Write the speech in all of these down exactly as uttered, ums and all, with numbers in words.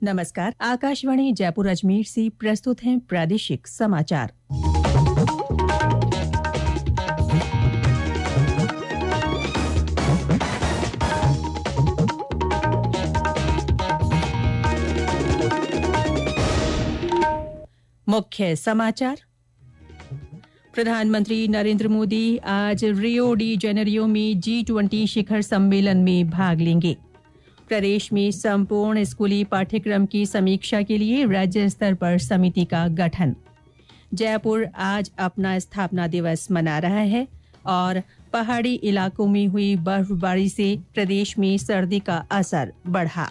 नमस्कार। आकाशवाणी जयपुर अजमेर से प्रस्तुत हैं प्रादेशिक समाचार। मुख्य समाचार। प्रधानमंत्री नरेंद्र मोदी आज रियो डी जेनेरियो में जी ट्वेंटी शिखर सम्मेलन में भाग लेंगे। प्रदेश में संपूर्ण स्कूली पाठ्यक्रम की समीक्षा के लिए राज्य स्तर पर समिति का गठन। जयपुर आज अपना स्थापना दिवस मना रहा है और पहाड़ी इलाकों में हुई बर्फबारी से प्रदेश में सर्दी का असर बढ़ा।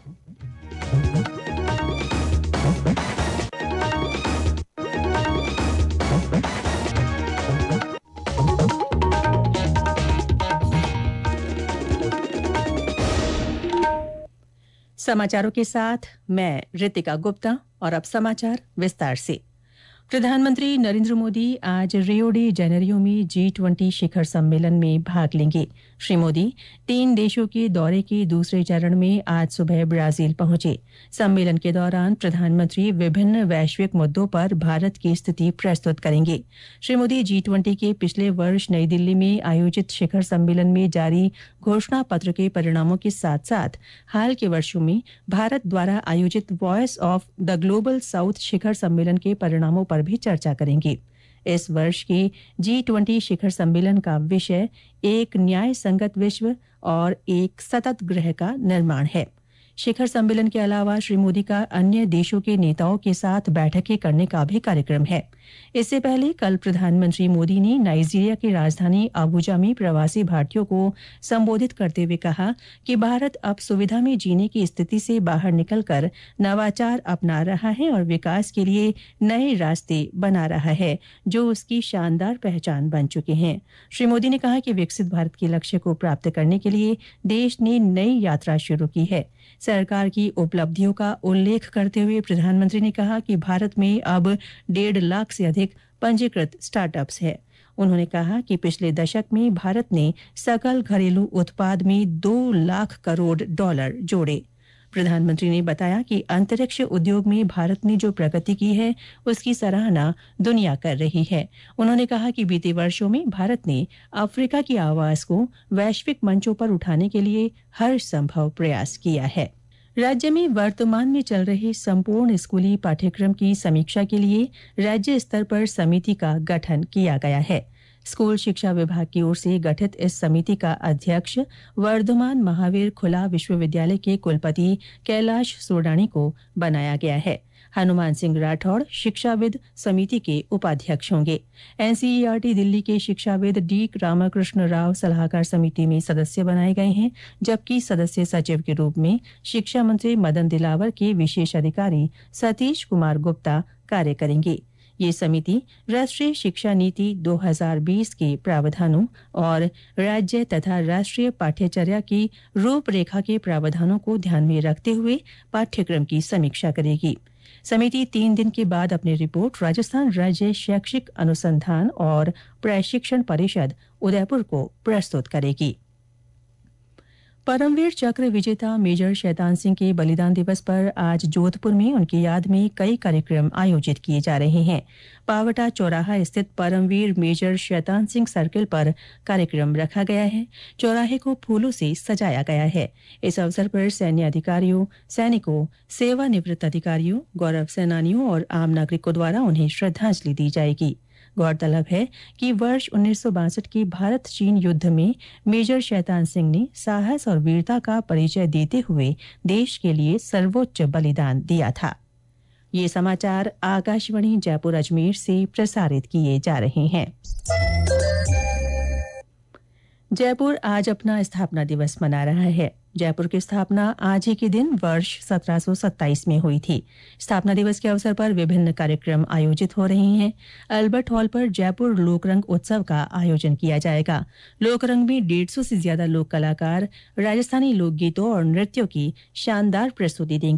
समाचारों के साथ मैं रितिका गुप्ता और अब समाचार विस्तार से। प्रधानमंत्री नरेंद्र मोदी आज रियो डी जेनेरियो में जी ट्वेंटी शिखर सम्मेलन में भाग लेंगे। श्री मोदी तीन देशों के दौरे के दूसरे चरण में आज सुबह ब्राजील पहुंचे। सम्मेलन के दौरान प्रधानमंत्री विभिन्न वैश्विक मुद्दों पर भारत की स्थिति प्रस्तुत करेंगे। श्री मोदी जी ट्वेंटी के पिछले वर्ष नई दिल्ली में आयोजित शिखर सम्मेलन में जारी घोषणा पत्र के परिणामों के साथ साथ हाल के वर्षों में भारत द्वारा आयोजित voice of the global south शिखर सम्मेलन के परिणामों पर भी चर्चा करेंगे। इस वर्ष के जी ट्वेंटी शिखर सम्मेलन का विषय एक न्याय संगत विश्व और एक सतत ग्रह का निर्माण है। शिखर सम्मेलन के अलावा श्री मोदी का अन्य देशों के नेताओं के साथ बैठकें करने का भी कार्यक्रम है। इससे पहले कल प्रधानमंत्री मोदी ने नाइजीरिया की राजधानी अबुजा में प्रवासी भारतीयों को संबोधित करते हुए कहा कि भारत अब सुविधा में जीने की स्थिति से बाहर निकलकर नवाचार अपना रहा है और विकास के लिए नए रास्ते बना रहा है, जो उसकी शानदार पहचान बन चुके हैं। श्री मोदी ने कहा कि विकसित भारत के लक्ष्य को प्राप्त करने के लिए देश ने नई यात्रा शुरू की है। सरकार की उपलब्धियों का उल्लेख करते हुए प्रधानमंत्री ने कहा कि भारत में अब डेढ़ लाख से अधिक पंजीकृत स्टार्टअप्स हैं। उन्होंने कहा कि पिछले दशक में भारत ने सकल घरेलू उत्पाद में दो लाख करोड़ डॉलर जोड़े। प्रधानमंत्री ने बताया कि अंतरिक्ष उद्योग में भारत ने जो प्रगति की है उसकी सराहना दुनिया कर रही है। उन्होंने कहा कि बीते वर्षों में भारत ने अफ्रीका की आवाज को वैश्विक मंचों पर उठाने के लिए हर संभव प्रयास किया है। राज्य में वर्तमान में चल रहे संपूर्ण स्कूली पाठ्यक्रम की समीक्षा के लिए राज्य स्तर पर समिति का गठन किया गया है। स्कूल शिक्षा विभाग की ओर से गठित इस समिति का अध्यक्ष वर्धमान महावीर खुला विश्वविद्यालय के कुलपति कैलाश सोडानी को बनाया गया है। हनुमान सिंह राठौड़ शिक्षाविद समिति के उपाध्यक्ष होंगे। एनसीईआरटी दिल्ली के शिक्षाविद डी रामाकृष्ण राव सलाहकार समिति में सदस्य बनाए गए हैं, जबकि सदस्य सचिव के रूप में शिक्षा मंत्री मदन दिलावर के विशेष अधिकारी सतीश कुमार गुप्ता कार्य करेंगे। ये समिति राष्ट्रीय शिक्षा नीति दो हज़ार बीस के प्रावधानों और राज्य तथा राष्ट्रीय पाठ्यचर्या की रूपरेखा के प्रावधानों को ध्यान में रखते हुए पाठ्यक्रम की समीक्षा करेगी। समिति तीन दिन के बाद अपनी रिपोर्ट राजस्थान राज्य शैक्षिक अनुसंधान और प्रशिक्षण परिषद उदयपुर को प्रस्तुत करेगी। परमवीर चक्र विजेता मेजर शैतान सिंह के बलिदान दिवस पर आज जोधपुर में उनकी याद में कई कार्यक्रम आयोजित किए जा रहे हैं। पावटा चौराहा स्थित परमवीर मेजर शैतान सिंह सर्किल पर कार्यक्रम रखा गया है। चौराहे को फूलों से सजाया गया है। इस अवसर पर सैन्य अधिकारियों, सैनिकों, सेवानिवृत्त अधिकारियों, गौरव सेनानियों और आम नागरिकों द्वारा उन्हें श्रद्धांजलि दी जाएगी। गौरतलब है कि वर्ष उन्नीस सौ बासठ के भारत चीन युद्ध में मेजर शैतान सिंह ने साहस और वीरता का परिचय देते हुए देश के लिए सर्वोच्च बलिदान दिया था। ये समाचार आकाशवाणी जयपुर अजमेर से प्रसारित किए जा रहे हैं। जयपुर आज अपना स्थापना दिवस मना रहा है। जयपुर की स्थापना आज ही के दिन वर्ष सत्रह सौ सत्ताईस में हुई थी। स्थापना दिवस के अवसर पर विभिन्न कार्यक्रम आयोजित हो रहे हैं। अल्बर्ट हॉल पर जयपुर लोकरंग उत्सव का आयोजन किया जाएगा। लोकरंग में डेढ़ सौ से ज्यादा लोक कलाकार राजस्थानी लोकगीतों और नृत्यों की शानदार प्रस्तुति देंगे।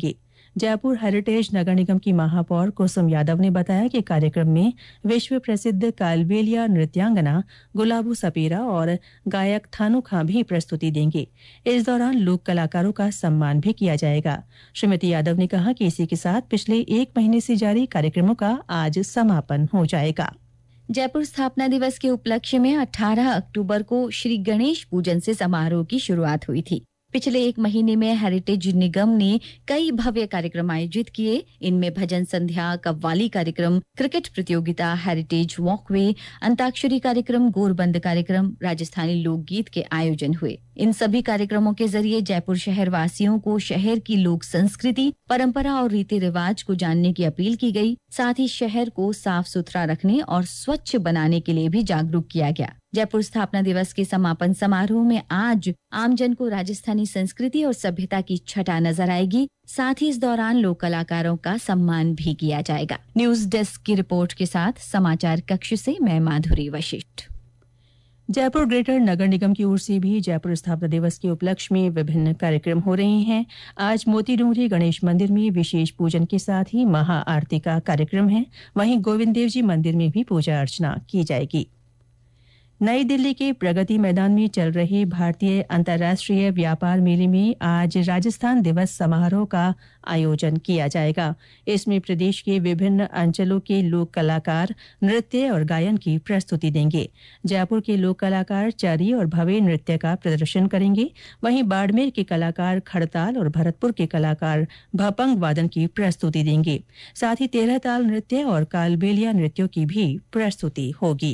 जयपुर हेरिटेज नगर निगम की महापौर कुसुम यादव ने बताया कि कार्यक्रम में विश्व प्रसिद्ध कालबेलिया नृत्यांगना गुलाबू सपेरा और गायक थानू खां भी प्रस्तुति देंगे। इस दौरान लोक कलाकारों का सम्मान भी किया जाएगा। श्रीमती यादव ने कहा कि इसी के साथ पिछले एक महीने से जारी कार्यक्रमों का आज समापन हो जाएगा। जयपुर स्थापना दिवस के उपलक्ष्य में अठारह अक्टूबर को श्री गणेश पूजन से समारोह की शुरुआत हुई थी। पिछले एक महीने में हेरिटेज निगम ने कई भव्य कार्यक्रम आयोजित किए। इनमें भजन संध्या, कव्वाली कार्यक्रम, क्रिकेट प्रतियोगिता, हेरिटेज वॉकवे, अंताक्षरी कार्यक्रम, गोरबंद कार्यक्रम, राजस्थानी लोकगीत के आयोजन हुए। इन सभी कार्यक्रमों के जरिए जयपुर शहर वासियों को शहर की लोक संस्कृति, परंपरा और रीति रिवाज को जानने की अपील की गई। साथ ही शहर को साफ सुथरा रखने और स्वच्छ बनाने के लिए भी जागरूक किया गया। जयपुर स्थापना दिवस के समापन समारोह में आज आमजन को राजस्थानी संस्कृति और सभ्यता की छटा नजर आएगी। साथ ही इस दौरान लोक कलाकारों का सम्मान भी किया जाएगा। न्यूज डेस्क की रिपोर्ट के साथ समाचार कक्ष से मैं माधुरी वशिष्ठ। जयपुर ग्रेटर नगर निगम की ओर से भी जयपुर स्थापना दिवस के उपलक्ष्य में विभिन्न कार्यक्रम हो रहे हैं। आज मोती डूंगरी गणेश मंदिर में विशेष पूजन के साथ ही महा आरती का कार्यक्रम है। वहीं गोविंद देव जी मंदिर में भी पूजा अर्चना की जाएगी। नई दिल्ली के प्रगति मैदान में चल रहे भारतीय अंतर्राष्ट्रीय व्यापार मेले में आज राजस्थान दिवस समारोह का आयोजन किया जाएगा। इसमें प्रदेश के विभिन्न अंचलों के लोक कलाकार नृत्य और गायन की प्रस्तुति देंगे। जयपुर के लोक कलाकार चरी और भव्य नृत्य का प्रदर्शन करेंगे। वहीं बाड़मेर के कलाकार खड़ताल और भरतपुर के कलाकार भपंग वादन की प्रस्तुति देंगे। साथ ही तेरह ताल नृत्य और कालबेलिया नृत्यों की भी प्रस्तुति होगी।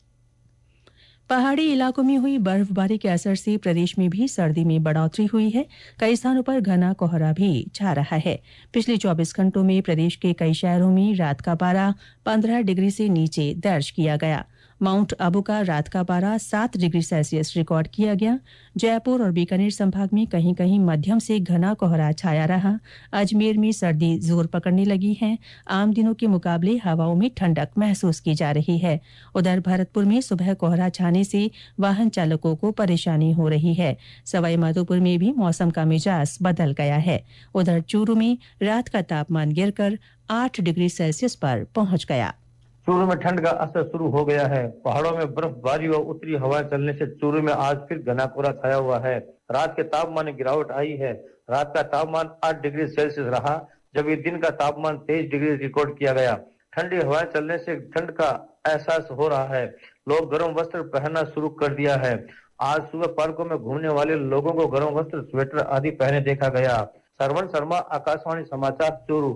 पहाड़ी इलाकों में हुई बर्फबारी के असर से प्रदेश में भी सर्दी में बढ़ोतरी हुई है। कई स्थानों पर घना कोहरा भी छा रहा है। पिछले चौबीस घंटों में प्रदेश के कई शहरों में रात का पारा पंद्रह डिग्री से नीचे दर्ज किया गया। माउंट आबू का रात का पारा सात डिग्री सेल्सियस रिकॉर्ड किया गया। जयपुर और बीकानेर संभाग में कहीं कहीं मध्यम से घना कोहरा छाया रहा। अजमेर में सर्दी जोर पकड़ने लगी है। आम दिनों के मुकाबले हवाओं में ठंडक महसूस की जा रही है। उधर भरतपुर में सुबह कोहरा छाने से वाहन चालकों को परेशानी हो रही है। सवाई माधोपुर में भी मौसम का मिजाज बदल गया है। उधर चूरू में रात का तापमान गिरकर आठ डिग्री सेल्सियस पर पहुंच गया। चूरू में ठंड का असर शुरू हो गया है। पहाड़ों में बर्फबारी और उत्तरी हवाएं चलने से चूरू में आज फिर घना कोहरा छाया हुआ है। रात के तापमान में गिरावट आई है। रात का तापमान आठ डिग्री सेल्सियस रहा, जबकि दिन का तापमान तेईस डिग्री रिकॉर्ड किया गया। ठंडी हवाएं चलने से ठंड का एहसास हो रहा है। लोग गर्म वस्त्र पहनना शुरू कर दिया है। आज सुबह पार्कों में घूमने वाले लोगों को गर्म वस्त्र, स्वेटर आदि पहने देखा गया। सरवण शर्मा, आकाशवाणी समाचार, चूरू।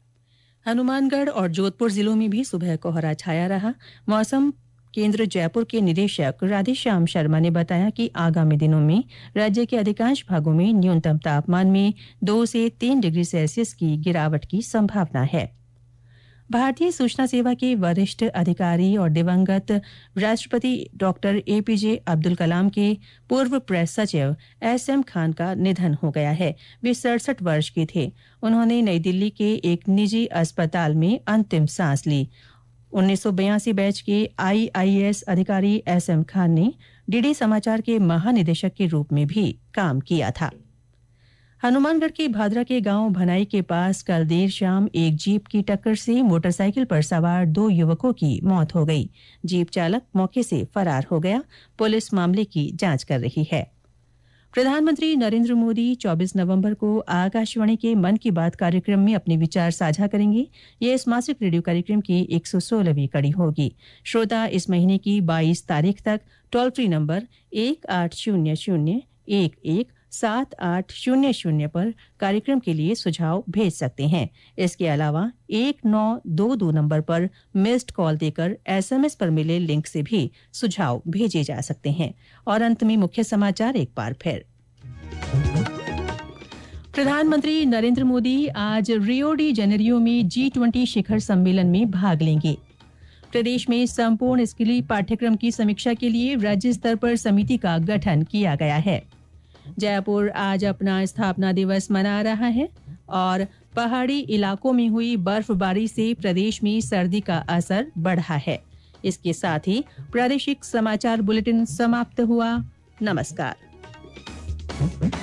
हनुमानगढ़ और जोधपुर जिलों में भी सुबह कोहरा छाया रहा। मौसम केंद्र जयपुर के निदेशक राधेश्याम शर्मा ने बताया कि आगामी दिनों में राज्य के अधिकांश भागों में न्यूनतम तापमान में दो से तीन डिग्री सेल्सियस की गिरावट की संभावना है। भारतीय सूचना सेवा के वरिष्ठ अधिकारी और दिवंगत राष्ट्रपति डॉक्टर एपीजे अब्दुल कलाम के पूर्व प्रेस सचिव एस एम खान का निधन हो गया है। वे सड़सठ वर्ष के थे। उन्होंने नई दिल्ली के एक निजी अस्पताल में अंतिम सांस ली। उन्नीस सौ बयासी बैच के आईआईएस अधिकारी एस एम खान ने डीडी समाचार के महानिदेशक के रूप में भी काम किया था। हनुमानगढ़ के भादरा के गांव भनाई के पास कल देर शाम एक जीप की टक्कर से मोटरसाइकिल पर सवार दो युवकों की मौत हो गई। जीप चालक मौके से फरार हो गया। पुलिस मामले की जांच कर रही है। प्रधानमंत्री नरेंद्र मोदी चौबीस नवंबर को आकाशवाणी के मन की बात कार्यक्रम में अपने विचार साझा करेंगे। ये इस मासिक रेडियो कार्यक्रम की एक सौ सोलहवीं कड़ी होगी। श्रोता इस महीने की बाईस तारीख तक टोल फ्री नंबर एक आठ शून्य शून्य एक एक सात आठ शून्य शून्य पर कार्यक्रम के लिए सुझाव भेज सकते हैं। इसके अलावा एक नौ दो दो नंबर पर मिस्ड कॉल देकर एसएमएस पर मिले लिंक से भी सुझाव भेजे जा सकते हैं। और अंत में मुख्य समाचार एक बार फिर। प्रधानमंत्री नरेंद्र मोदी आज रियो डी जेनेरियो में जी ट्वेंटी शिखर सम्मेलन में भाग लेंगे। प्रदेश में संपूर्ण स्किली पाठ्यक्रम की समीक्षा के लिए राज्य स्तर पर समिति का गठन किया गया है। जयपुर आज अपना स्थापना दिवस मना रहा है और पहाड़ी इलाकों में हुई बर्फबारी से प्रदेश में सर्दी का असर बढ़ा है। इसके साथ ही प्रादेशिक समाचार बुलेटिन समाप्त हुआ। नमस्कार।